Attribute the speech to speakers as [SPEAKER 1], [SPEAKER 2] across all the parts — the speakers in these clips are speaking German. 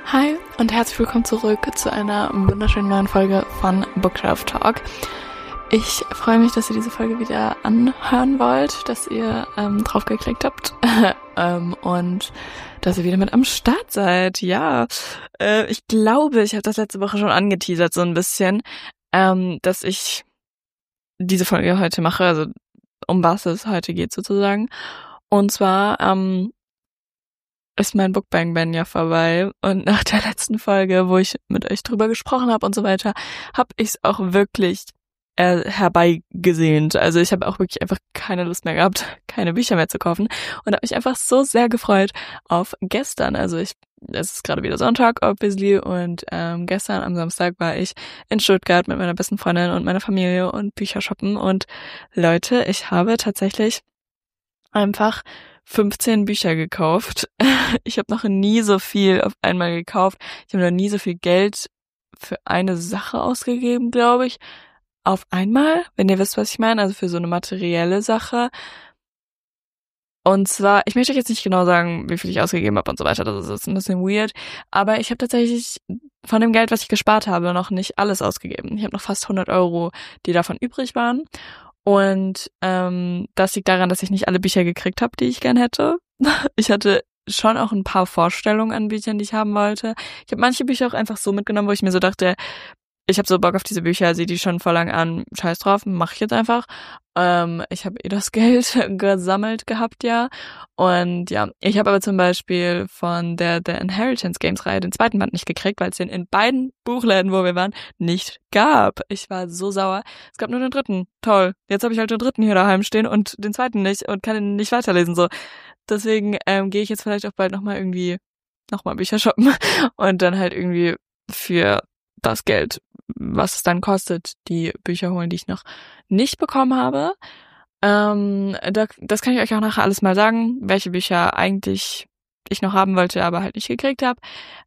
[SPEAKER 1] Hi und herzlich willkommen zurück zu einer wunderschönen neuen Folge von Bookshelf Talk. Ich freue mich, dass ihr diese Folge wieder anhören wollt, dass ihr drauf geklickt habt und dass ihr wieder mit am Start seid. Ja, ich glaube, ich habe das letzte Woche schon angeteasert so ein bisschen, dass ich diese Folge heute mache, also um was es heute geht sozusagen. Und zwar ist mein Bookbang-Ban ja vorbei und nach der letzten Folge, wo ich mit euch drüber gesprochen habe und so weiter, habe ich es auch wirklich herbeigesehnt. Also ich habe auch wirklich einfach keine Lust mehr gehabt, keine Bücher mehr zu kaufen und habe mich einfach so sehr gefreut auf gestern. Also es ist gerade wieder Sonntag, obviously, und gestern am Samstag war ich in Stuttgart mit meiner besten Freundin und meiner Familie und Bücher shoppen und Leute, ich habe tatsächlich einfach 15 Bücher gekauft. Ich habe noch nie so viel auf einmal gekauft. Ich habe noch nie so viel Geld für eine Sache ausgegeben, glaube ich. Auf einmal, wenn ihr wisst, was ich meine, also für so eine materielle Sache. Und zwar, ich möchte euch jetzt nicht genau sagen, wie viel ich ausgegeben habe und so weiter, das ist ein bisschen weird, aber ich habe tatsächlich von dem Geld, was ich gespart habe, noch nicht alles ausgegeben. Ich habe noch fast 100 Euro, die davon übrig waren. Und das liegt daran, dass ich nicht alle Bücher gekriegt habe, die ich gern hätte. Ich hatte schon auch ein paar Vorstellungen an Büchern, die ich haben wollte. Ich habe manche Bücher auch einfach so mitgenommen, wo ich mir so dachte, ich habe so Bock auf diese Bücher, sehe die schon voll lang an, scheiß drauf, mache ich jetzt einfach. Ich habe das Geld gesammelt gehabt, ja. Und ja, ich habe aber zum Beispiel von der Inheritance Games Reihe den zweiten Band nicht gekriegt, weil es den in beiden Buchläden, wo wir waren, nicht gab. Ich war so sauer. Es gab nur den dritten. Toll. Jetzt habe ich halt den dritten hier daheim stehen und den zweiten nicht und kann ihn nicht weiterlesen. So. Deswegen gehe ich jetzt vielleicht auch bald nochmal Bücher shoppen und dann halt irgendwie für das Geld, was es dann kostet, die Bücher holen, die ich noch nicht bekommen habe. Das kann ich euch auch nachher alles mal sagen, welche Bücher eigentlich ich noch haben wollte, aber halt nicht gekriegt habe.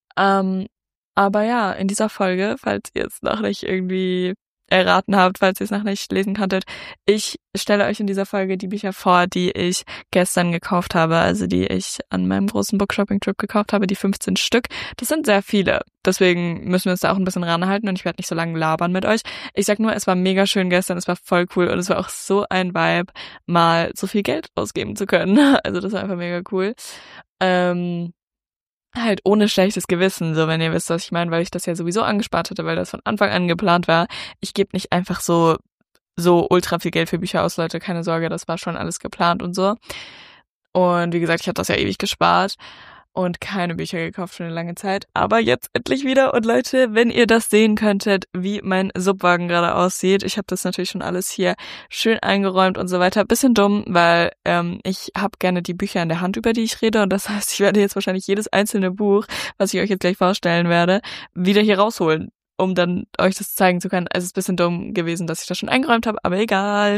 [SPEAKER 1] Aber ja, in dieser Folge, falls ihr es noch nicht irgendwie erraten habt, falls ihr es noch nicht lesen konntet, ich stelle euch in dieser Folge die Bücher vor, die ich gestern gekauft habe, also die ich an meinem großen Bookshopping-Trip gekauft habe, die 15 Stück. Das sind sehr viele, deswegen müssen wir uns da auch ein bisschen ranhalten und ich werde nicht so lange labern mit euch. Ich sag nur, es war mega schön gestern, es war voll cool und es war auch so ein Vibe, mal so viel Geld ausgeben zu können. Also das war einfach mega cool. Halt ohne schlechtes Gewissen, so wenn ihr wisst, was ich meine, weil ich das ja sowieso angespart hatte, weil das von Anfang an geplant war. Ich gebe nicht einfach so ultra viel Geld für Bücher aus, Leute, keine Sorge, das war schon alles geplant und so. Und wie gesagt, ich habe das ja ewig gespart und keine Bücher gekauft für eine lange Zeit, aber jetzt endlich wieder. Und Leute, wenn ihr das sehen könntet, wie mein Subwagen gerade aussieht, ich habe das natürlich schon alles hier schön eingeräumt und so weiter. Bisschen dumm, weil ich habe gerne die Bücher in der Hand, über die ich rede, und das heißt, ich werde jetzt wahrscheinlich jedes einzelne Buch, was ich euch jetzt gleich vorstellen werde, wieder hier rausholen, um dann euch das zeigen zu können. Es ist ein bisschen dumm gewesen, dass ich das schon eingeräumt habe, aber egal.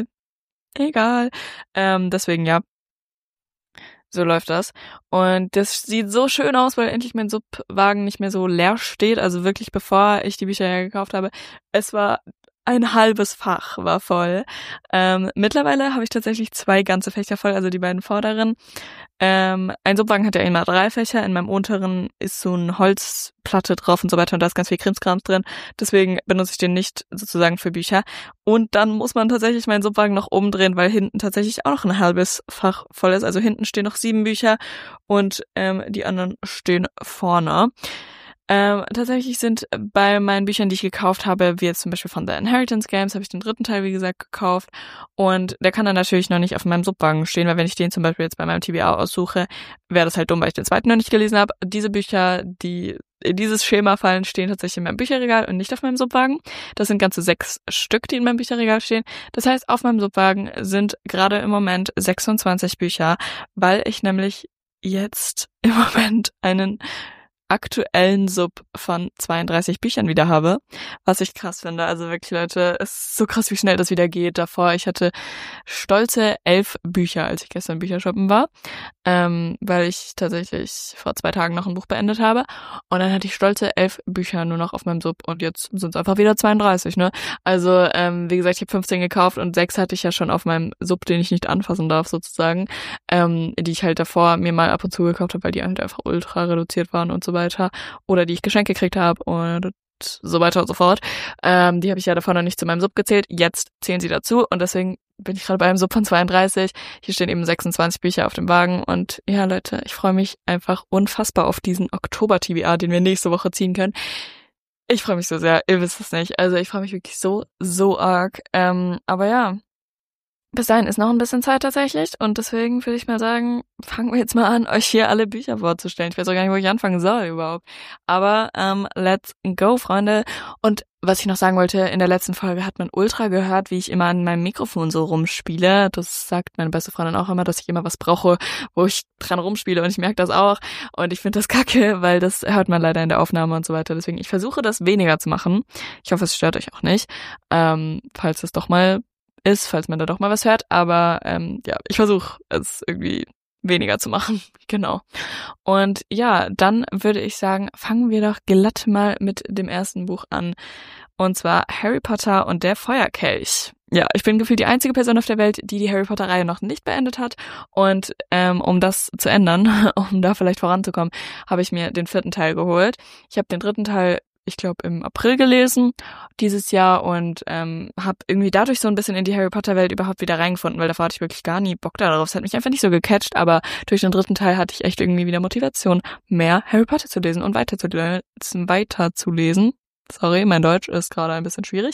[SPEAKER 1] Deswegen ja. So läuft das. Und das sieht so schön aus, weil endlich mein Subwagen nicht mehr so leer steht. Also wirklich, bevor ich die Bücher hergekauft habe, es war ein halbes Fach war voll. Mittlerweile habe ich tatsächlich 2 ganze Fächer voll, also die beiden vorderen. Ein Subwagen hat ja immer 3 Fächer, in meinem unteren ist so eine Holzplatte drauf und so weiter und da ist ganz viel Krimskrams drin. Deswegen benutze ich den nicht sozusagen für Bücher. Und dann muss man tatsächlich meinen Subwagen noch umdrehen, weil hinten tatsächlich auch noch ein halbes Fach voll ist. Also hinten stehen noch 7 Bücher und die anderen stehen vorne. Tatsächlich sind bei meinen Büchern, die ich gekauft habe, wie jetzt zum Beispiel von The Inheritance Games, habe ich den dritten Teil, wie gesagt, gekauft. Und der kann dann natürlich noch nicht auf meinem Subwagen stehen, weil wenn ich den zum Beispiel jetzt bei meinem TBA aussuche, wäre das halt dumm, weil ich den zweiten noch nicht gelesen habe. Diese Bücher, die in dieses Schema fallen, stehen tatsächlich in meinem Bücherregal und nicht auf meinem Subwagen. Das sind ganze 6 Stück, die in meinem Bücherregal stehen. Das heißt, auf meinem Subwagen sind gerade im Moment 26 Bücher, weil ich nämlich jetzt im Moment einen aktuellen Sub von 32 Büchern wieder habe, was ich krass finde. Also wirklich, Leute, es ist so krass, wie schnell das wieder geht. Davor, ich hatte stolze 11 Bücher, als ich gestern Büchershoppen war, weil ich tatsächlich vor 2 Tagen noch ein Buch beendet habe. Und dann hatte ich stolze 11 Bücher nur noch auf meinem Sub und jetzt sind es einfach wieder 32, ne? Also, wie gesagt, ich habe 15 gekauft und 6 hatte ich ja schon auf meinem Sub, den ich nicht anfassen darf, sozusagen, die ich halt davor mir mal ab und zu gekauft habe, weil die halt einfach ultra reduziert waren und so weiter oder die ich geschenkt gekriegt habe und so weiter und so fort. Die habe ich ja davor noch nicht zu meinem Sub gezählt. Jetzt zählen sie dazu und deswegen bin ich gerade bei einem Sub von 32. Hier stehen eben 26 Bücher auf dem Wagen und ja, Leute, ich freue mich einfach unfassbar auf diesen Oktober-TBA, den wir nächste Woche ziehen können. Ich freue mich so sehr, ihr wisst es nicht. Also ich freue mich wirklich so arg. Aber ja, bis dahin ist noch ein bisschen Zeit tatsächlich und deswegen würde ich mal sagen, fangen wir jetzt mal an, euch hier alle Bücher vorzustellen. Ich weiß auch gar nicht, wo ich anfangen soll überhaupt. Aber let's go, Freunde. Und was ich noch sagen wollte, in der letzten Folge hat man ultra gehört, wie ich immer an meinem Mikrofon so rumspiele. Das sagt meine beste Freundin auch immer, dass ich immer was brauche, wo ich dran rumspiele und ich merke das auch. Und ich finde das kacke, weil das hört man leider in der Aufnahme und so weiter. Deswegen, ich versuche das weniger zu machen. Ich hoffe, es stört euch auch nicht. Falls es doch mal ist, falls man da doch mal was hört, aber ja, ich versuche es irgendwie weniger zu machen, genau. Und ja, dann würde ich sagen, fangen wir doch glatt mal mit dem ersten Buch an, und zwar Harry Potter und der Feuerkelch. Ja, ich bin gefühlt die einzige Person auf der Welt, die die Harry Potter-Reihe noch nicht beendet hat und um das zu ändern, um da vielleicht voranzukommen, habe ich mir den 4. Teil geholt. Ich habe den 3. Teil, ich glaube, im April gelesen dieses Jahr und habe irgendwie dadurch so ein bisschen in die Harry Potter Welt überhaupt wieder reingefunden, weil davor hatte ich wirklich gar nie Bock darauf. Es hat mich einfach nicht so gecatcht, aber durch den 3. Teil hatte ich echt irgendwie wieder Motivation, mehr Harry Potter zu lesen und weiterzulesen. Sorry, mein Deutsch ist gerade ein bisschen schwierig.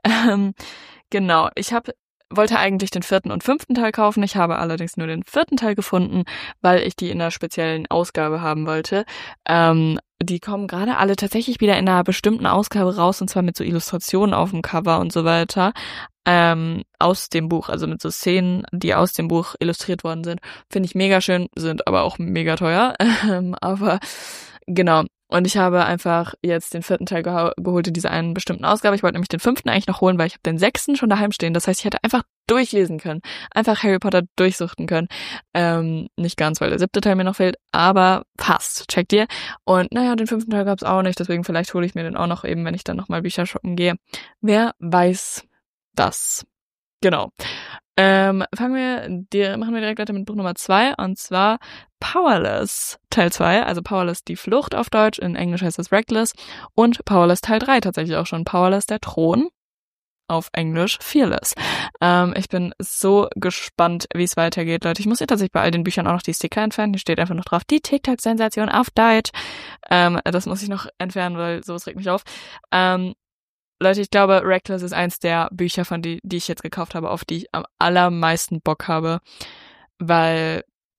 [SPEAKER 1] Genau, wollte eigentlich den 4. und 5. Teil kaufen. Ich habe allerdings nur den 4. Teil gefunden, weil ich die in einer speziellen Ausgabe haben wollte. Die kommen gerade alle tatsächlich wieder in einer bestimmten Ausgabe raus, und zwar mit so Illustrationen auf dem Cover und so weiter. Aus dem Buch, also mit so Szenen, die aus dem Buch illustriert worden sind. Finde ich mega schön, sind aber auch mega teuer. Aber genau. Und ich habe einfach jetzt den 4. Teil geholt in dieser einen bestimmten Ausgabe. Ich wollte nämlich den 5. eigentlich noch holen, weil ich habe den 6. schon daheim stehen. Das heißt, ich hätte einfach durchlesen können. Einfach Harry Potter durchsuchten können. Nicht ganz, weil der 7. Teil mir noch fehlt, aber fast. Checkt ihr? Und naja, den 5. Teil gab's auch nicht. Deswegen vielleicht hole ich mir den auch noch eben, wenn ich dann nochmal Bücher shoppen gehe. Wer weiß das? Genau. Machen wir direkt weiter mit Buch Nummer 2, und zwar Powerless Teil 2, also Powerless die Flucht auf Deutsch, in Englisch heißt das Reckless, und Powerless Teil 3 tatsächlich auch schon, Powerless der Thron, auf Englisch Fearless. Ich bin so gespannt, wie es weitergeht, Leute. Ich muss hier tatsächlich bei all den Büchern auch noch die Sticker entfernen. Hier steht einfach noch drauf, die TikTok-Sensation auf Deutsch. Das muss ich noch entfernen, weil sowas regt mich auf. Leute, ich glaube, Reckless ist eins der Bücher, von die ich jetzt gekauft habe, auf die ich am allermeisten Bock habe, weil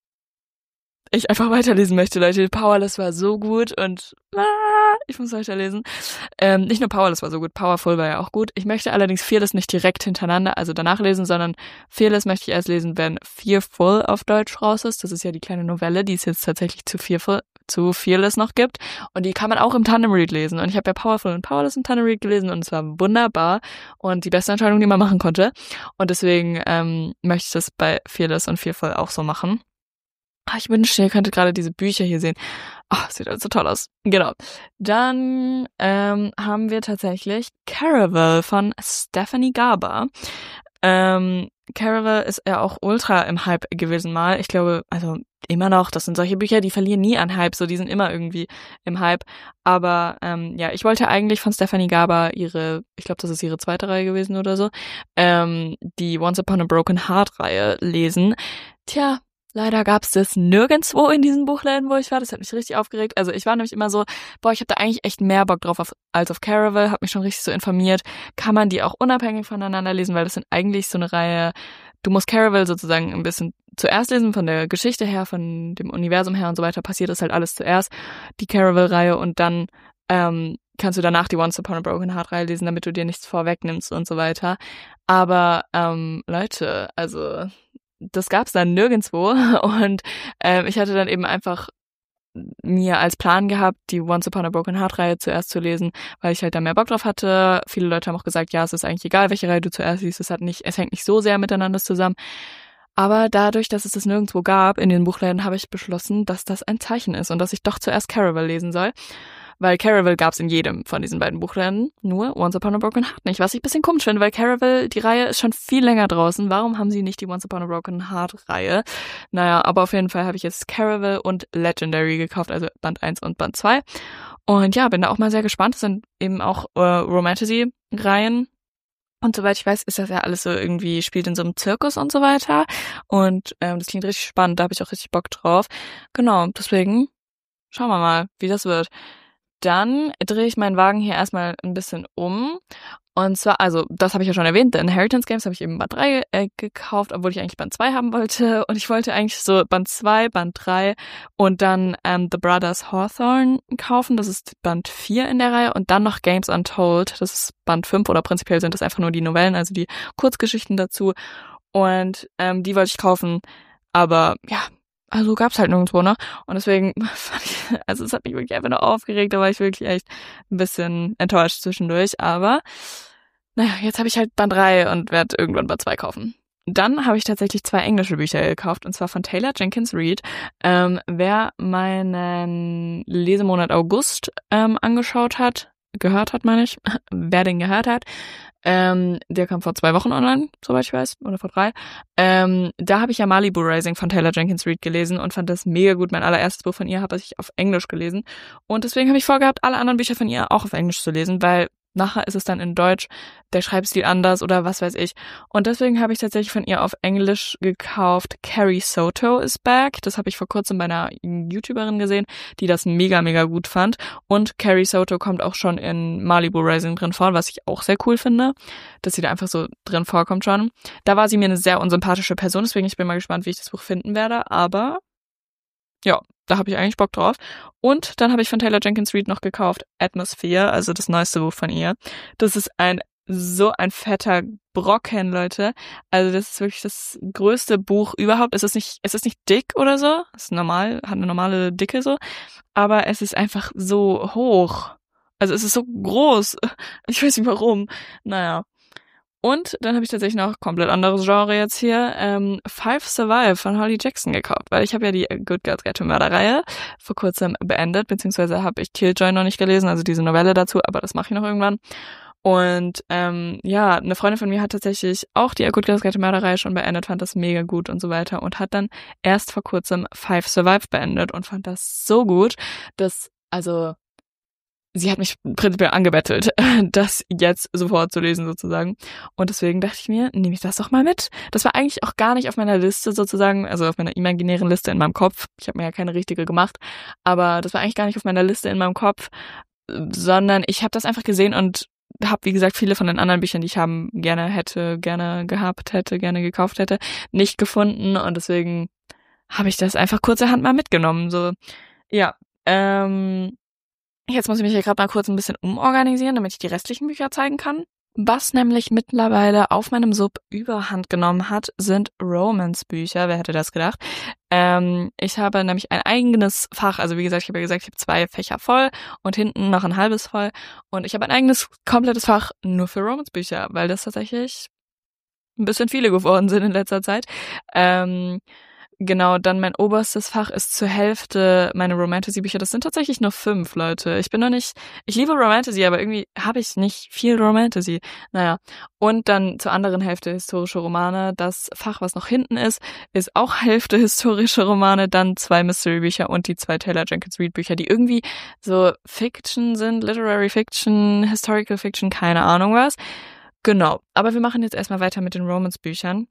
[SPEAKER 1] ich einfach weiterlesen möchte, Leute. Powerless war so gut und ich muss weiterlesen. Nicht nur Powerless war so gut, Powerful war ja auch gut. Ich möchte allerdings Fearless nicht direkt hintereinander, also danach lesen, sondern Fearless möchte ich erst lesen, wenn Fearful auf Deutsch raus ist. Das ist ja die kleine Novelle, die es jetzt tatsächlich zu Fearless noch gibt. Und die kann man auch im Tandem Read lesen. Und ich habe ja Powerful und Powerless im Tandem Read gelesen und es war wunderbar und die beste Entscheidung, die man machen konnte. Und deswegen möchte ich das bei Fearless und Fearful auch so machen. Ich wünschte, ihr könntet gerade diese Bücher hier sehen. Sieht alles so toll aus. Genau. Dann haben wir tatsächlich Caraval von Stephanie Garber. Caraval ist ja auch ultra im Hype gewesen mal. Ich glaube, also immer noch, das sind solche Bücher, die verlieren nie an Hype, so die sind immer irgendwie im Hype. Aber ja, ich wollte eigentlich von Stephanie Garber ich glaube, das ist ihre 2. Reihe gewesen oder so, die Once Upon a Broken Heart Reihe lesen. Tja, leider gab's das nirgendwo in diesen Buchläden, wo ich war. Das hat mich richtig aufgeregt. Also ich war nämlich immer so, ich habe da eigentlich echt mehr Bock drauf als auf Caraval. Habe mich schon richtig so informiert. Kann man die auch unabhängig voneinander lesen, weil das sind eigentlich so eine Reihe, du musst Caraval sozusagen ein bisschen zuerst lesen, von der Geschichte her, von dem Universum her und so weiter. Passiert das halt alles zuerst, die Caraval-Reihe, und dann kannst du danach die Once Upon a Broken Heart Reihe lesen, damit du dir nichts vorwegnimmst und so weiter. Aber Leute, also das gab's dann nirgendwo und ich hatte dann eben einfach mir als Plan gehabt, die Once Upon a Broken Heart Reihe zuerst zu lesen, weil ich halt da mehr Bock drauf hatte. Viele Leute haben auch gesagt, ja, es ist eigentlich egal, welche Reihe du zuerst liest, es hängt nicht so sehr miteinander zusammen. Aber dadurch, dass es das nirgendwo gab in den Buchläden, habe ich beschlossen, dass das ein Zeichen ist und dass ich doch zuerst Caraval lesen soll. weil Caraval gab's in jedem von diesen beiden Buchländen, nur Once Upon a Broken Heart nicht, was ich ein bisschen komisch finde, weil Caraval, die Reihe ist schon viel länger draußen, warum haben sie nicht die Once Upon a Broken Heart Reihe? Naja, aber auf jeden Fall habe ich jetzt Caraval und Legendary gekauft, also Band 1 und Band 2 und ja, bin da auch mal sehr gespannt, das sind eben auch Romantasy-Reihen. Und soweit ich weiß, ist das ja alles so irgendwie, spielt in so einem Zirkus und so weiter. Und das klingt richtig spannend, da habe ich auch richtig Bock drauf. Genau, deswegen schauen wir mal, wie das wird. Dann drehe ich meinen Wagen hier erstmal ein bisschen um. Und zwar, also das habe ich ja schon erwähnt, The Inheritance Games habe ich eben Band 3 gekauft, obwohl ich eigentlich Band 2 haben wollte. Und ich wollte eigentlich so Band 2, Band 3 und dann The Brothers Hawthorne kaufen. Das ist Band 4 in der Reihe. Und dann noch Games Untold. Das ist Band 5 oder prinzipiell sind das einfach nur die Novellen, also die Kurzgeschichten dazu. Und die wollte ich kaufen. Aber ja, also gab's halt nirgendwo, ne? Und deswegen fand ich, also es hat mich wirklich einfach nur aufgeregt, da war ich wirklich echt ein bisschen enttäuscht zwischendurch, aber naja, jetzt habe ich halt Band 3 und werde irgendwann Band 2 kaufen. Dann habe ich tatsächlich 2 englische Bücher gekauft, und zwar von Taylor Jenkins Reid. Wer meinen Lesemonat August gehört hat, meine ich, wer den gehört hat, der kam vor 2 Wochen online, soweit ich weiß, oder vor 3. Da habe ich ja Malibu Rising von Taylor Jenkins Reid gelesen und fand das mega gut. Mein allererstes Buch von ihr habe ich auf Englisch gelesen. Und deswegen habe ich vorgehabt, alle anderen Bücher von ihr auch auf Englisch zu lesen, weil nachher ist es dann in Deutsch, der Schreibstil anders oder was weiß ich. Und deswegen habe ich tatsächlich von ihr auf Englisch gekauft. Carrie Soto is Back. Das habe ich vor kurzem bei einer YouTuberin gesehen, die das mega, mega gut fand. Und Carrie Soto kommt auch schon in Malibu Rising drin vor, was ich auch sehr cool finde, dass sie da einfach so drin vorkommt schon. Da war sie mir eine sehr unsympathische Person, deswegen ich bin mal gespannt, wie ich das Buch finden werde. Aber ja, da habe ich eigentlich Bock drauf. Und dann habe ich von Taylor Jenkins Reid noch gekauft Atmosphere, also das neueste Buch von ihr. Das ist so ein fetter Brocken, Leute. Also das ist wirklich das größte Buch überhaupt. Es ist nicht dick oder so. Es ist normal, hat eine normale Dicke so. Aber es ist einfach so hoch. Also es ist so groß. Ich weiß nicht warum. Naja. Und dann habe ich tatsächlich noch komplett anderes Genre jetzt hier, Five Survive von Holly Jackson gekauft, weil ich habe ja die Good Girls Guide to Murder-Reihe vor kurzem beendet, beziehungsweise habe ich Killjoy noch nicht gelesen, also diese Novelle dazu, aber das mache ich noch irgendwann. Und ja, eine Freundin von mir hat tatsächlich auch die Good Girls Guide to Murder-Reihe schon beendet, fand das mega gut und so weiter und hat dann erst vor kurzem Five Survive beendet und fand das so gut, dass, also sie hat mich prinzipiell angebettelt, das jetzt sofort zu lesen sozusagen. Und deswegen dachte ich mir, nehme ich das doch mal mit. Das war eigentlich auch gar nicht auf meiner Liste sozusagen, also auf meiner imaginären Liste in meinem Kopf. Ich habe mir ja keine richtige gemacht, aber das war eigentlich gar nicht auf meiner Liste in meinem Kopf, sondern ich habe das einfach gesehen und habe, wie gesagt, viele von den anderen Büchern, die ich gerne gehabt hätte, gerne gekauft hätte, nicht gefunden. Und deswegen habe ich das einfach kurzerhand mal mitgenommen. So, ja, jetzt muss ich mich hier gerade mal kurz ein bisschen umorganisieren, damit ich die restlichen Bücher zeigen kann. Was nämlich mittlerweile auf meinem Sub überhand genommen hat, sind Romance-Bücher. Wer hätte das gedacht? Ich habe nämlich ein eigenes Fach. Also wie gesagt, ich habe 2 Fächer voll und hinten noch ein halbes voll. Und ich habe ein eigenes, komplettes Fach nur für Romance-Bücher, weil das tatsächlich ein bisschen viele geworden sind in letzter Zeit. Genau, dann mein oberstes Fach ist zur Hälfte meine Romantasy-Bücher. Das sind tatsächlich nur 5, Leute. Ich liebe Romantasy, aber irgendwie habe ich nicht viel Romantasy. Naja, und dann zur anderen Hälfte historische Romane. Das Fach, was noch hinten ist auch Hälfte historische Romane, dann 2 Mystery-Bücher und die 2 Taylor Jenkins Reid-Bücher, die irgendwie so Fiction sind, Literary Fiction, Historical Fiction, keine Ahnung was. Genau, aber wir machen jetzt erstmal weiter mit den Romance-Büchern.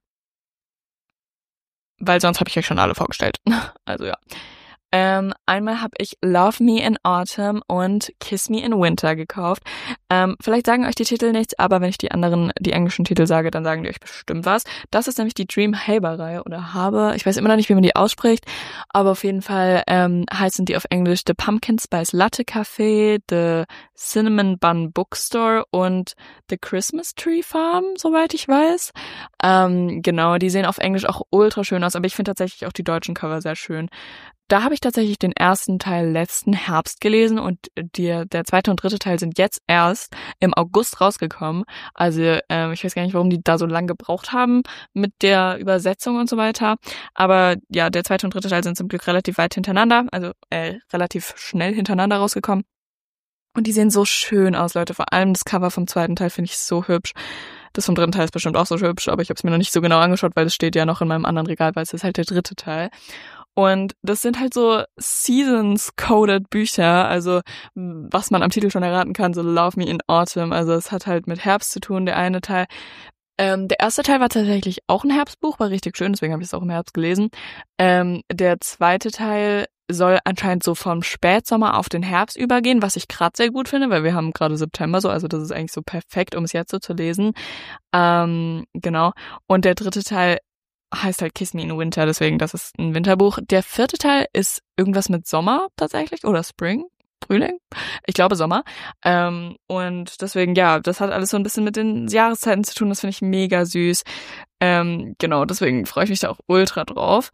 [SPEAKER 1] Weil sonst habe ich euch schon alle vorgestellt. Also ja. Einmal habe ich Love Me in Autumn und Kiss Me in Winter gekauft. Vielleicht sagen euch die Titel nichts, aber wenn ich die englischen Titel sage, dann sagen die euch bestimmt was. Das ist nämlich die Dream Haber-Reihe oder Haber. Ich weiß immer noch nicht, wie man die ausspricht, aber auf jeden Fall heißen die auf Englisch The Pumpkin Spice Latte Café, The Cinnamon Bun Bookstore und The Christmas Tree Farm, soweit ich weiß. Genau, die sehen auf Englisch auch ultra schön aus, aber ich finde tatsächlich auch die deutschen Cover sehr schön. Da habe ich tatsächlich den ersten Teil letzten Herbst gelesen und der 2. und 3. Teil sind jetzt erst im August rausgekommen. Also ich weiß gar nicht, warum die da so lange gebraucht haben mit der Übersetzung und so weiter. Aber ja, der 2. und 3. Teil sind zum Glück relativ weit hintereinander, also relativ schnell hintereinander rausgekommen. Und die sehen so schön aus, Leute. Vor allem das Cover vom zweiten Teil finde ich so hübsch. Das vom dritten Teil ist bestimmt auch so hübsch, aber ich habe es mir noch nicht so genau angeschaut, weil es steht ja noch in meinem anderen Regal, weil es ist halt der dritte Teil. Und das sind halt so Seasons-coded Bücher, also was man am Titel schon erraten kann, so Love Me in Autumn. Also es hat halt mit Herbst zu tun, der eine Teil. Der erste Teil war tatsächlich auch ein Herbstbuch, war richtig schön, deswegen habe ich es auch im Herbst gelesen. Der zweite Teil soll anscheinend so vom Spätsommer auf den Herbst übergehen, was ich gerade sehr gut finde, weil wir haben gerade September so, also das ist eigentlich so perfekt, um es jetzt so zu lesen. Genau. Und der dritte Teil heißt halt Kiss Me in Winter, deswegen das ist ein Winterbuch. Der vierte Teil ist irgendwas mit Sommer tatsächlich oder Spring. Frühling? Ich glaube Sommer. Und deswegen, ja, das hat alles so ein bisschen mit den Jahreszeiten zu tun. Das finde ich mega süß. Genau, deswegen freue ich mich da auch ultra drauf.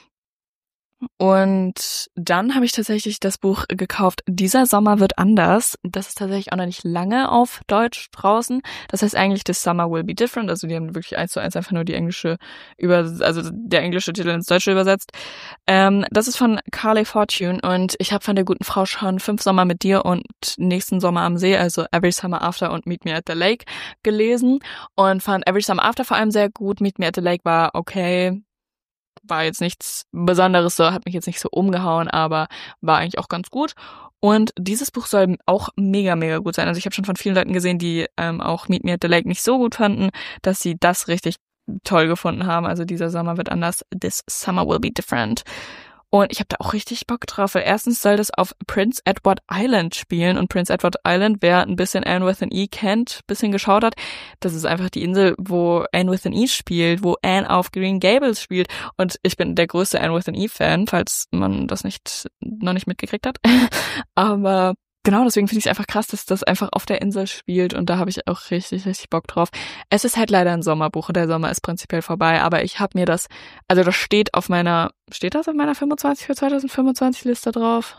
[SPEAKER 1] Und dann habe ich tatsächlich das Buch gekauft, Dieser Sommer wird anders. Das ist tatsächlich auch noch nicht lange auf Deutsch draußen. Das heißt eigentlich This Summer will be different. Also die haben wirklich 1:1 einfach nur die englische also der englische Titel ins Deutsche übersetzt. Das ist von Carly Fortune und ich habe von der guten Frau schon 5 Sommer mit dir und nächsten Sommer am See, also Every Summer After und Meet Me at the Lake gelesen und fand Every Summer After vor allem sehr gut. Meet Me at the Lake war okay. War jetzt nichts Besonderes, so hat mich jetzt nicht so umgehauen, aber war eigentlich auch ganz gut. Und dieses Buch soll auch mega, mega gut sein. Also ich habe schon von vielen Leuten gesehen, die auch Meet Me at the Lake nicht so gut fanden, dass sie das richtig toll gefunden haben. Also dieser Sommer wird anders. This summer will be different. Und ich habe da auch richtig Bock drauf, weil erstens soll das auf Prince Edward Island spielen. Und Prince Edward Island, wer ein bisschen Anne with an E kennt, bisschen geschaut hat, das ist einfach die Insel, wo Anne with an E spielt, wo Anne auf Green Gables spielt. Und ich bin der größte Anne with an E-Fan, falls man das noch nicht mitgekriegt hat. Aber genau, deswegen finde ich es einfach krass, dass das einfach auf der Insel spielt und da habe ich auch richtig, richtig Bock drauf. Es ist halt leider ein Sommerbuch und der Sommer ist prinzipiell vorbei, aber ich habe mir das steht das auf meiner 25 für 2025 Liste drauf?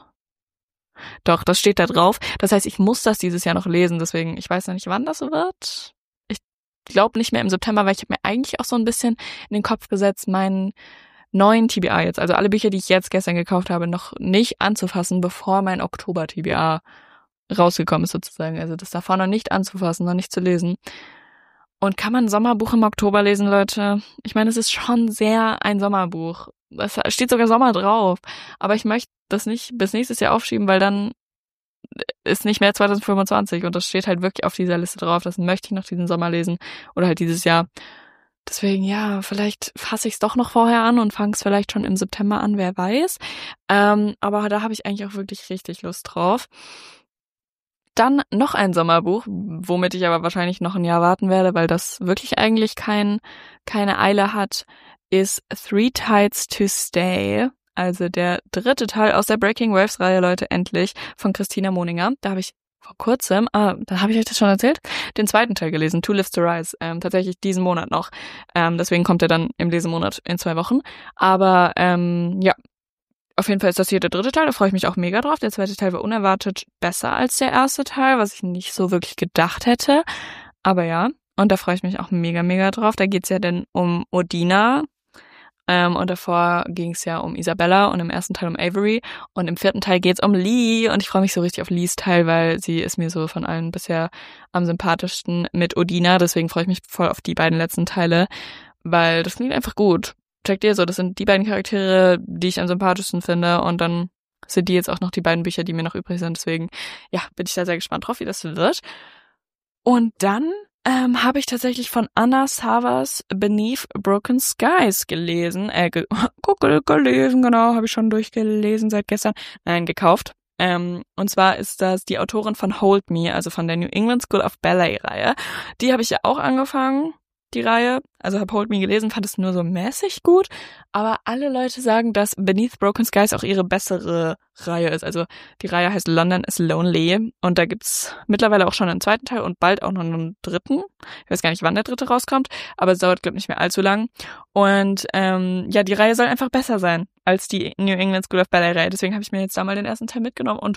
[SPEAKER 1] Doch, das steht da drauf. Das heißt, ich muss das dieses Jahr noch lesen, deswegen, ich weiß noch nicht, wann das wird. Ich glaube nicht mehr im September, weil ich habe mir eigentlich auch so ein bisschen in den Kopf gesetzt, meinen neuen TBA jetzt, also alle Bücher, die ich jetzt gestern gekauft habe, noch nicht anzufassen, bevor mein Oktober-TBA rausgekommen ist sozusagen. Also das davor noch nicht anzufassen, noch nicht zu lesen. Und kann man ein Sommerbuch im Oktober lesen, Leute? Ich meine, es ist schon sehr ein Sommerbuch. Es steht sogar Sommer drauf. Aber ich möchte das nicht bis nächstes Jahr aufschieben, weil dann ist nicht mehr 2025 und das steht halt wirklich auf dieser Liste drauf. Das möchte ich noch diesen Sommer lesen oder halt dieses Jahr. Deswegen, ja, vielleicht fasse ich es doch noch vorher an und fange es vielleicht schon im September an, wer weiß. Aber da habe ich eigentlich auch wirklich richtig Lust drauf. Dann noch ein Sommerbuch, womit ich aber wahrscheinlich noch ein Jahr warten werde, weil das wirklich eigentlich keine Eile hat, ist Three Tides to Stay. Also der dritte Teil aus der Breaking Waves Reihe, Leute, endlich, von Christina Moninger. Da habe ich vor kurzem, da habe ich euch das schon erzählt, den zweiten Teil gelesen, Two Lives to Rise, tatsächlich diesen Monat noch. Deswegen kommt er dann im Lesemonat in 2 Wochen. Aber ja, auf jeden Fall ist das hier der dritte Teil, da freue ich mich auch mega drauf. Der zweite Teil war unerwartet besser als der erste Teil, was ich nicht so wirklich gedacht hätte. Aber ja, und da freue ich mich auch mega, mega drauf. Da geht's ja dann um Odina. Und davor ging es ja um Isabella und im ersten Teil um Avery und im vierten Teil geht's um Lee und ich freue mich so richtig auf Lees Teil, weil sie ist mir so von allen bisher am sympathischsten mit Odina, deswegen freue ich mich voll auf die beiden letzten Teile, weil das klingt einfach gut. Checkt ihr so, das sind die beiden Charaktere, die ich am sympathischsten finde und dann sind die jetzt auch noch die beiden Bücher, die mir noch übrig sind, deswegen ja, bin ich da sehr gespannt drauf, wie das wird. Und dann habe ich tatsächlich von Anna Savas Beneath Broken Skies gelesen. Gelesen, genau, habe ich schon durchgelesen seit gestern. Nein, gekauft. Und zwar ist das die Autorin von Hold Me, also von der New England School of Ballet-Reihe. Die habe ich ja auch angefangen, die Reihe. Also habe Hold Me gelesen, fand es nur so mäßig gut. Aber alle Leute sagen, dass Beneath Broken Skies auch ihre bessere Reihe ist. Also die Reihe heißt London is Lonely und da gibt's mittlerweile auch schon einen zweiten Teil und bald auch noch einen dritten. Ich weiß gar nicht, wann der dritte rauskommt, aber es dauert, glaube ich, nicht mehr allzu lang. Und ja, die Reihe soll einfach besser sein als die New England School of Ballet Reihe. Deswegen habe ich mir jetzt da mal den ersten Teil mitgenommen und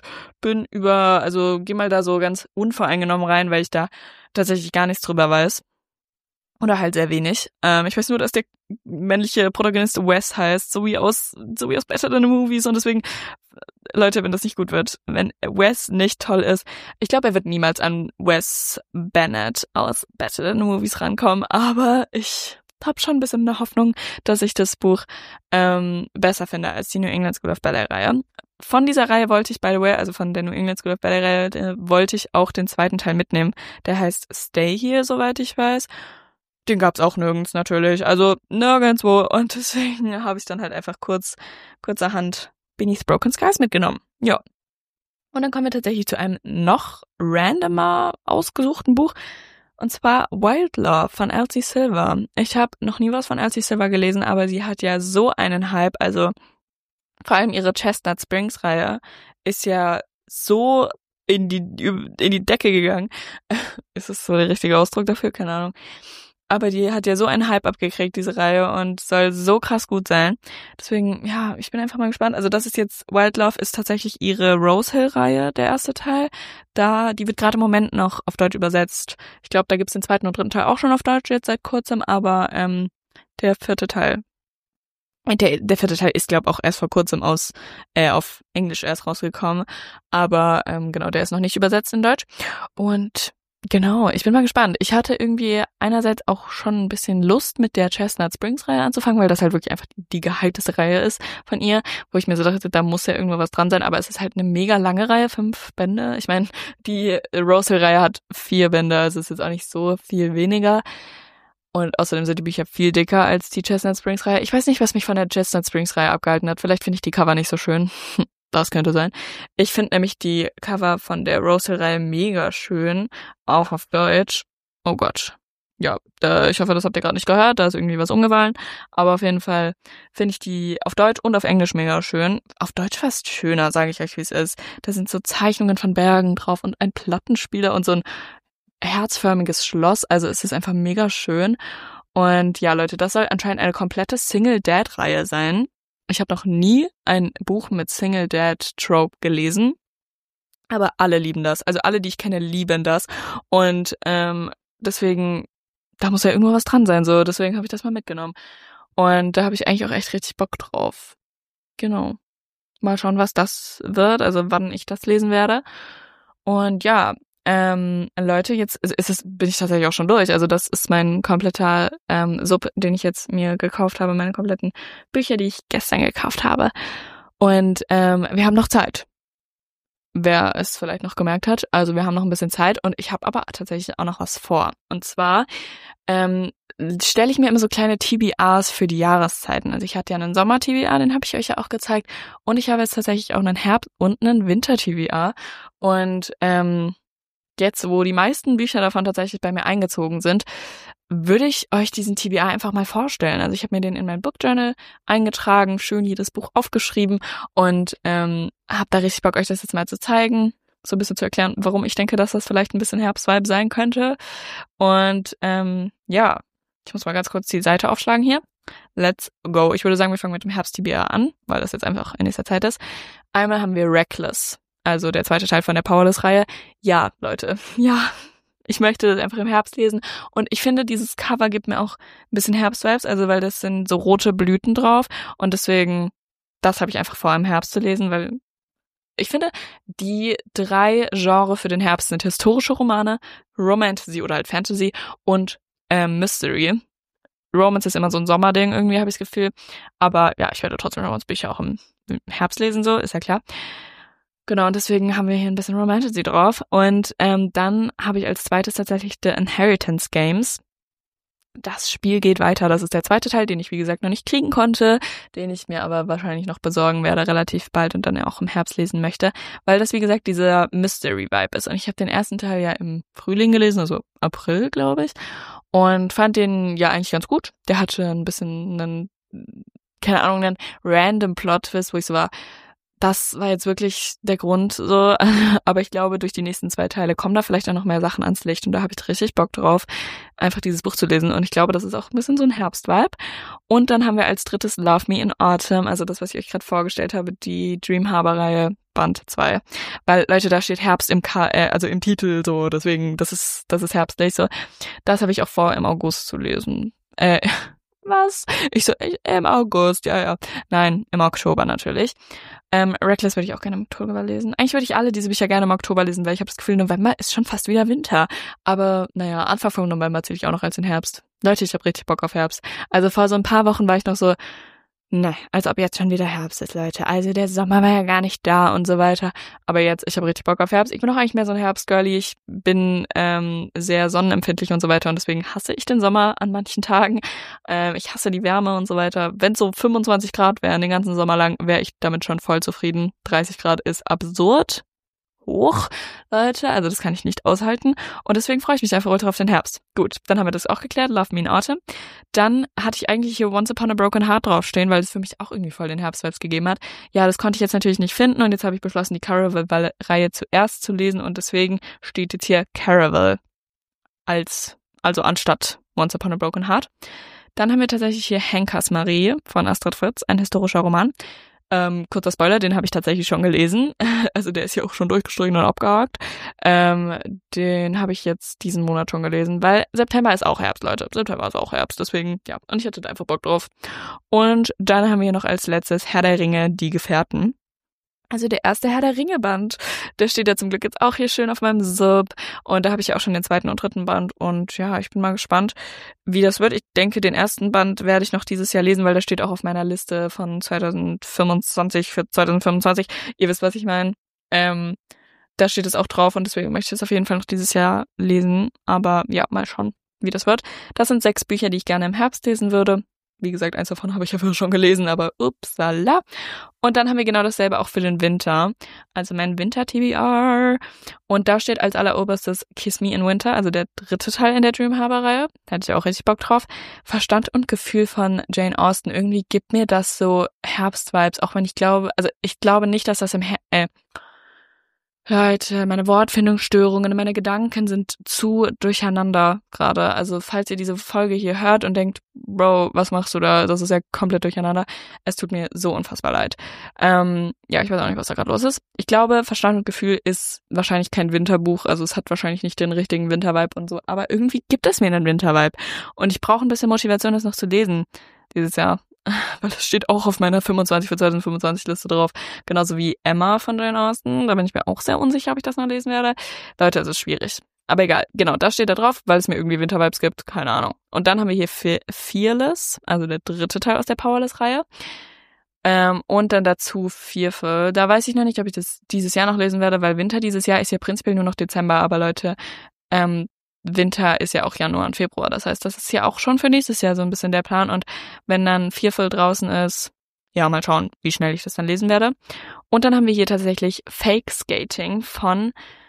[SPEAKER 1] gehe mal da so ganz unvoreingenommen rein, weil ich da tatsächlich gar nichts drüber weiß. Oder halt sehr wenig. Ich weiß nur, dass der männliche Protagonist Wes heißt, so wie aus Better Than the Movies, und deswegen, Leute, wenn das nicht gut wird, wenn Wes nicht toll ist, ich glaube, er wird niemals an Wes Bennett aus Better Than the Movies rankommen, aber ich habe schon ein bisschen eine Hoffnung, dass ich das Buch besser finde als die New England School of Ballet Reihe. Von dieser Reihe wollte ich, by the way, also von der New England School of Ballet Reihe, wollte ich auch den zweiten Teil mitnehmen. Der heißt Stay Here, soweit ich weiß. Den gab's auch nirgends natürlich, also nirgendwo, und deswegen habe ich dann halt einfach kurzerhand Beneath Broken Skies mitgenommen. Ja. Und dann kommen wir tatsächlich zu einem noch randomer ausgesuchten Buch, und zwar Wild Love von Elsie Silver. Ich habe noch nie was von Elsie Silver gelesen, aber sie hat ja so einen Hype, also vor allem ihre Chestnut Springs Reihe ist ja so in die Decke gegangen. Ist das so der richtige Ausdruck dafür? Keine Ahnung. Aber die hat ja so einen Hype abgekriegt, diese Reihe, und soll so krass gut sein. Deswegen, ja, ich bin einfach mal gespannt. Also das ist jetzt, Wild Love ist tatsächlich ihre Rose Hill Reihe, der erste Teil. Die wird gerade im Moment noch auf Deutsch übersetzt. Ich glaube, da gibt's den zweiten und dritten Teil auch schon auf Deutsch jetzt seit kurzem, aber der vierte Teil ist, glaube ich, auch erst vor kurzem auf Englisch erst rausgekommen. Aber genau, der ist noch nicht übersetzt in Deutsch. Und genau, ich bin mal gespannt. Ich hatte irgendwie einerseits auch schon ein bisschen Lust, mit der Chestnut Springs Reihe anzufangen, weil das halt wirklich einfach die gehypteste Reihe ist von ihr, wo ich mir so dachte, da muss ja irgendwo was dran sein, aber es ist halt eine mega lange Reihe, 5 Bände. Ich meine, die Rose Hill Reihe hat 4 Bände, also ist jetzt auch nicht so viel weniger. Und außerdem sind die Bücher viel dicker als die Chestnut Springs Reihe. Ich weiß nicht, was mich von der Chestnut Springs Reihe abgehalten hat. Vielleicht finde ich die Cover nicht so schön. Das könnte sein. Ich finde nämlich die Cover von der Rose Hill Reihe mega schön. Auch auf Deutsch. Oh Gott. Ja, ich hoffe, das habt ihr gerade nicht gehört. Da ist irgendwie was umgefallen. Aber auf jeden Fall finde ich die auf Deutsch und auf Englisch mega schön. Auf Deutsch fast schöner, sage ich euch, wie es ist. Da sind so Zeichnungen von Bergen drauf und ein Plattenspieler und so ein herzförmiges Schloss. Also es ist einfach mega schön. Und ja, Leute, das soll anscheinend eine komplette Single-Dad-Reihe sein. Ich habe noch nie ein Buch mit Single-Dad-Trope gelesen. Aber alle lieben das. Also alle, die ich kenne, lieben das. Und deswegen, da muss ja irgendwo was dran sein. So, deswegen habe ich das mal mitgenommen. Und da habe ich eigentlich auch echt richtig Bock drauf. Genau. Mal schauen, was das wird, also wann ich das lesen werde. Und ja, Leute, jetzt bin ich tatsächlich auch schon durch. Also das ist mein kompletter Sub, den ich jetzt mir gekauft habe, meine kompletten Bücher, die ich gestern gekauft habe. Und wir haben noch Zeit. Wer es vielleicht noch gemerkt hat. Also wir haben noch ein bisschen Zeit, und ich habe aber tatsächlich auch noch was vor. Und zwar stelle ich mir immer so kleine TBRs für die Jahreszeiten. Also ich hatte ja einen Sommer-TBR, den habe ich euch ja auch gezeigt. Und ich habe jetzt tatsächlich auch einen Herbst- und einen Winter-TBR. Und jetzt, wo die meisten Bücher davon tatsächlich bei mir eingezogen sind, würde ich euch diesen TBR einfach mal vorstellen. Also ich habe mir den in mein Book Journal eingetragen, schön jedes Buch aufgeschrieben, und habe da richtig Bock, euch das jetzt mal zu zeigen, so ein bisschen zu erklären, warum ich denke, dass das vielleicht ein bisschen Herbstvibe sein könnte. Und ja, ich muss mal ganz kurz die Seite aufschlagen hier. Let's go. Ich würde sagen, wir fangen mit dem Herbst-TBR an, weil das jetzt einfach in nächster Zeit ist. Einmal haben wir Reckless. Also der zweite Teil von der Powerless-Reihe. Ja, Leute, ja, ich möchte das einfach im Herbst lesen. Und ich finde, dieses Cover gibt mir auch ein bisschen Herbstvibes, also weil das sind so rote Blüten drauf. Und deswegen, das habe ich einfach vor, im Herbst zu lesen, weil ich finde, die 3 Genre für den Herbst sind historische Romane, Romantasy oder halt Fantasy und Mystery. Romance ist immer so ein Sommerding, irgendwie habe ich das Gefühl. Aber ja, ich werde trotzdem Romance-Bücher auch im Herbst lesen, so, ist ja klar. Genau, und deswegen haben wir hier ein bisschen Romantasy drauf. Und dann habe ich als zweites tatsächlich The Inheritance Games. Das Spiel geht weiter. Das ist der zweite Teil, den ich, wie gesagt, noch nicht kriegen konnte, den ich mir aber wahrscheinlich noch besorgen werde, relativ bald, und dann ja auch im Herbst lesen möchte, weil das, wie gesagt, dieser Mystery-Vibe ist. Und ich habe den ersten Teil ja im Frühling gelesen, also April, glaube ich, und fand den ja eigentlich ganz gut. Der hatte ein bisschen einen, keine Ahnung, einen random Plot-Twist, wo ich so war, das war jetzt wirklich der Grund, so, aber ich glaube, durch die nächsten 2 Teile kommen da vielleicht auch noch mehr Sachen ans Licht, und da habe ich richtig Bock drauf, einfach dieses Buch zu lesen, und ich glaube, das ist auch ein bisschen so ein Herbst-Vibe. Und dann haben wir als drittes Love Me in Autumn, also das, was ich euch gerade vorgestellt habe, die Dream Harbor-Reihe, Band 2. Weil, Leute, da steht Herbst im also im Titel so, deswegen, das ist herbstlich so. Das habe ich auch vor, im August zu lesen. Was? Im August, ja. Nein, im Oktober natürlich. Reckless würde ich auch gerne im Oktober lesen. Eigentlich würde ich alle diese Bücher gerne im Oktober lesen, weil ich habe das Gefühl, November ist schon fast wieder Winter. Aber naja, Anfang von November zähle ich auch noch als den Herbst. Leute, ich habe richtig Bock auf Herbst. Also vor so ein paar Wochen war ich noch so, ne, als ob jetzt schon wieder Herbst ist, Leute. Also der Sommer war ja gar nicht da und so weiter. Aber jetzt, ich habe richtig Bock auf Herbst. Ich bin auch eigentlich mehr so ein Herbstgirlie. Ich bin sehr sonnenempfindlich und so weiter und deswegen hasse ich den Sommer an manchen Tagen. Ich hasse die Wärme und so weiter. Wenn es so 25 Grad wären den ganzen Sommer lang, wäre ich damit schon voll zufrieden. 30 Grad ist absurd hoch, Leute, also das kann ich nicht aushalten und deswegen freue ich mich einfach ultra auf den Herbst. Gut, dann haben wir das auch geklärt, Love Me in Autumn. Dann hatte ich eigentlich hier Once Upon a Broken Heart draufstehen, weil es für mich auch irgendwie voll den Herbstvibes gegeben hat. Ja, das konnte ich jetzt natürlich nicht finden und jetzt habe ich beschlossen, die Caraval-Reihe zuerst zu lesen und deswegen steht jetzt hier Caraval also anstatt Once Upon a Broken Heart. Dann haben wir tatsächlich hier Henkers Marie von Astrid Fritz, ein historischer Roman. Kurzer Spoiler, den habe ich tatsächlich schon gelesen. Also der ist ja auch schon durchgestrichen und abgehakt. Den habe ich jetzt diesen Monat schon gelesen, weil September ist auch Herbst, Leute. September ist auch Herbst, deswegen, ja. Und ich hatte da einfach Bock drauf. Und dann haben wir hier noch als letztes Herr der Ringe, Die Gefährten. Also der erste Herr der Ringe-Band, der steht ja zum Glück jetzt auch hier schön auf meinem Sub. Und da habe ich ja auch schon den zweiten und dritten Band. Und ja, ich bin mal gespannt, wie das wird. Ich denke, den ersten Band werde ich noch dieses Jahr lesen, weil der steht auch auf meiner Liste von 2025 für 2025. Ihr wisst, was ich meine. Da steht es auch drauf und deswegen möchte ich es auf jeden Fall noch dieses Jahr lesen. Aber ja, mal schauen, wie das wird. Das sind 6 Bücher, die ich gerne im Herbst lesen würde. Wie gesagt, eins davon habe ich ja schon gelesen, aber upsala. Und dann haben wir genau dasselbe auch für den Winter. Also mein Winter-TBR. Und da steht als alleroberstes Kiss Me in Winter, also der dritte Teil in der Dream Harbor-Reihe. Da hatte ich auch richtig Bock drauf. Verstand und Gefühl von Jane Austen. Irgendwie gibt mir das so Herbst-Vibes, auch wenn ich glaube nicht, dass das im Leute, meine Wortfindungsstörungen, meine Gedanken sind zu durcheinander gerade. Also falls ihr diese Folge hier hört und denkt, Bro, was machst du da? Das ist ja komplett durcheinander. Es tut mir so unfassbar leid. Ja, ich weiß auch nicht, was da gerade los ist. Ich glaube, Verstand und Gefühl ist wahrscheinlich kein Winterbuch. Also es hat wahrscheinlich nicht den richtigen Wintervibe und so. Aber irgendwie gibt es mir einen Wintervibe. Und ich brauche ein bisschen Motivation, das noch zu lesen dieses Jahr. Weil das steht auch auf meiner 25 für 2025 Liste drauf. Genauso wie Emma von Jane Austen. Da bin ich mir auch sehr unsicher, ob ich das noch lesen werde. Leute, es ist schwierig. Aber egal, genau, das steht da drauf, weil es mir irgendwie Wintervibes gibt. Keine Ahnung. Und dann haben wir hier Fearless, also der dritte Teil aus der Powerless-Reihe. Und dann dazu Fearful. Da weiß ich noch nicht, ob ich das dieses Jahr noch lesen werde, weil Winter dieses Jahr ist ja prinzipiell nur noch Dezember. Aber Leute, Winter ist ja auch Januar und Februar. Das heißt, das ist ja auch schon für nächstes Jahr so ein bisschen der Plan. Und wenn dann Fearful draußen ist, ja, mal schauen, wie schnell ich das dann lesen werde. Und dann haben wir hier tatsächlich Fake Skating von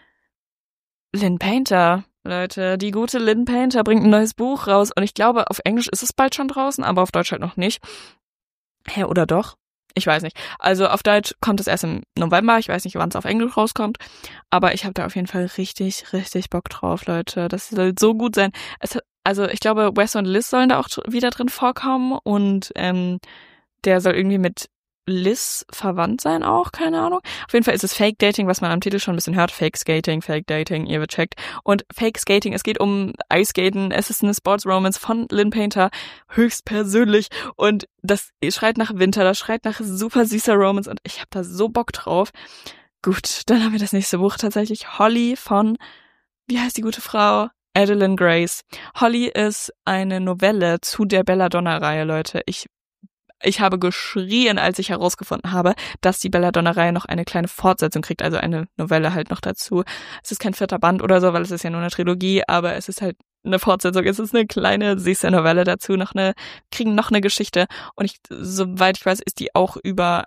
[SPEAKER 1] Lynn Painter. Leute, die gute Lynn Painter bringt ein neues Buch raus. Und ich glaube, auf Englisch ist es bald schon draußen, aber auf Deutsch halt noch nicht. Hä, oder doch? Ich weiß nicht. Also auf Deutsch kommt es erst im November. Ich weiß nicht, wann es auf Englisch rauskommt. Aber ich habe da auf jeden Fall richtig, richtig Bock drauf, Leute. Das soll so gut sein. Also ich glaube, Wes und Liz sollen da auch wieder drin vorkommen. Und der soll irgendwie mit Liz verwandt sein auch, keine Ahnung. Auf jeden Fall ist es Fake Dating, was man am Titel schon ein bisschen hört. Fake Skating, Fake Dating, ihr wird checkt. Und Fake Skating, es geht um Eiskaten, es ist eine Sports Romance von Lynn Painter, höchstpersönlich. Und das schreit nach Winter, das schreit nach super süßer Romance und ich hab da so Bock drauf. Gut, dann haben wir das nächste Buch tatsächlich. Holly von, wie heißt die gute Frau? Adeline Grace. Holly ist eine Novelle zu der Belladonna-Reihe, Leute. Ich habe geschrien, als ich herausgefunden habe, dass die Belladonna-Reihe noch eine kleine Fortsetzung kriegt, also eine Novelle halt noch dazu. Es ist kein 4. Band oder so, weil es ist ja nur eine Trilogie, aber es ist halt eine Fortsetzung. Es ist eine kleine, süße Novelle dazu, kriegen noch eine Geschichte. Und soweit ich weiß, ist die auch über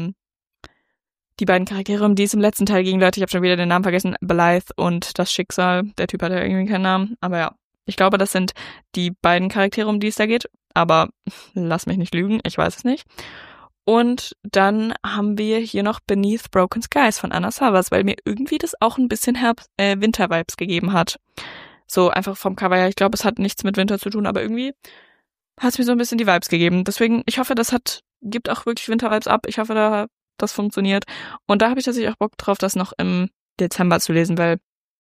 [SPEAKER 1] die beiden Charaktere, um die es im letzten Teil ging. Leute, ich habe schon wieder den Namen vergessen. Blythe und das Schicksal. Der Typ hat ja irgendwie keinen Namen, aber ja. Ich glaube, das sind die beiden Charaktere, um die es da geht. Aber lass mich nicht lügen, ich weiß es nicht. Und dann haben wir hier noch Beneath Broken Skies von Anna Savas, weil mir irgendwie das auch ein bisschen Winter-Vibes gegeben hat. So einfach vom Cover her. Ich glaube, es hat nichts mit Winter zu tun, aber irgendwie hat es mir so ein bisschen die Vibes gegeben. Deswegen, ich hoffe, das gibt auch wirklich Winter-Vibes ab. Ich hoffe, da das funktioniert. Und da habe ich tatsächlich auch Bock drauf, das noch im Dezember zu lesen, weil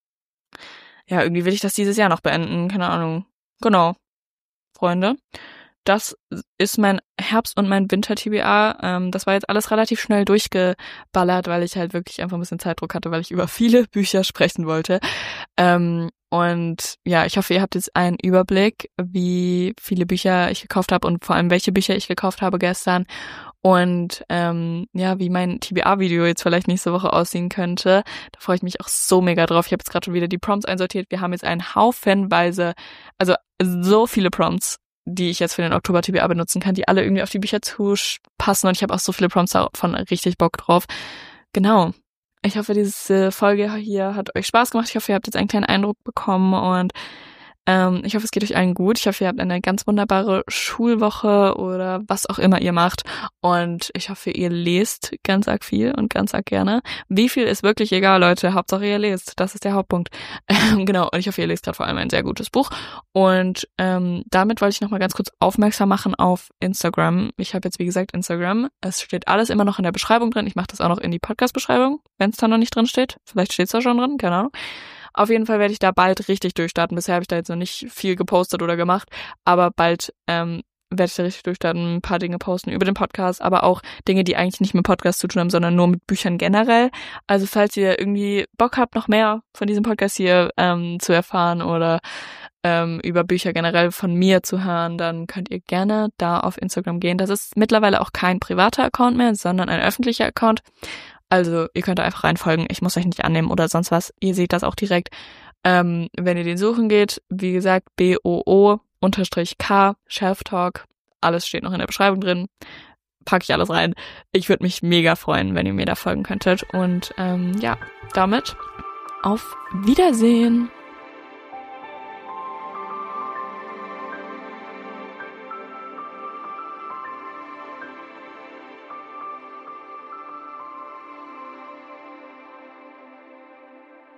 [SPEAKER 1] ja, irgendwie will ich das dieses Jahr noch beenden. Keine Ahnung. Genau, Freunde. Das ist mein Herbst- und mein Winter-TBA. Das war jetzt alles relativ schnell durchgeballert, weil ich halt wirklich einfach ein bisschen Zeitdruck hatte, weil ich über viele Bücher sprechen wollte. Und ja, ich hoffe, ihr habt jetzt einen Überblick, wie viele Bücher ich gekauft habe und vor allem, welche Bücher ich gekauft habe gestern. Und ja, wie mein TBA-Video jetzt vielleicht nächste Woche aussehen könnte. Da freue ich mich auch so mega drauf. Ich habe jetzt gerade schon wieder die Prompts einsortiert. Wir haben jetzt einen haufenweise, also so viele Prompts, die ich jetzt für den Oktober TBA benutzen kann, die alle irgendwie auf die Bücher zupassen. Und ich habe auch so viele Prompts davon richtig Bock drauf. Genau. Ich hoffe, diese Folge hier hat euch Spaß gemacht. Ich hoffe, ihr habt jetzt einen kleinen Eindruck bekommen und ich hoffe, es geht euch allen gut. Ich hoffe, ihr habt eine ganz wunderbare Schulwoche oder was auch immer ihr macht. Und ich hoffe, ihr lest ganz arg viel und ganz arg gerne. Wie viel ist wirklich egal, Leute. Hauptsache, ihr lest. Das ist der Hauptpunkt. Genau. Und ich hoffe, ihr lest gerade vor allem ein sehr gutes Buch. Und damit wollte ich nochmal ganz kurz aufmerksam machen auf Instagram. Ich habe jetzt, wie gesagt, Instagram. Es steht alles immer noch in der Beschreibung drin. Ich mache das auch noch in die Podcast-Beschreibung, wenn es da noch nicht drin steht. Vielleicht steht es da schon drin, keine Ahnung. Auf jeden Fall werde ich da bald richtig durchstarten. Bisher habe ich da jetzt noch nicht viel gepostet oder gemacht, aber bald werde ich da richtig durchstarten, ein paar Dinge posten über den Podcast, aber auch Dinge, die eigentlich nicht mit Podcast zu tun haben, sondern nur mit Büchern generell. Also falls ihr irgendwie Bock habt, noch mehr von diesem Podcast hier zu erfahren oder über Bücher generell von mir zu hören, dann könnt ihr gerne da auf Instagram gehen. Das ist mittlerweile auch kein privater Account mehr, sondern ein öffentlicher Account. Also ihr könnt da einfach reinfolgen, ich muss euch nicht annehmen oder sonst was. Ihr seht das auch direkt, wenn ihr den suchen geht. Wie gesagt, BOO_K, Shelf Talk, alles steht noch in der Beschreibung drin. Packe ich alles rein. Ich würde mich mega freuen, wenn ihr mir da folgen könntet. Und ja, damit auf Wiedersehen.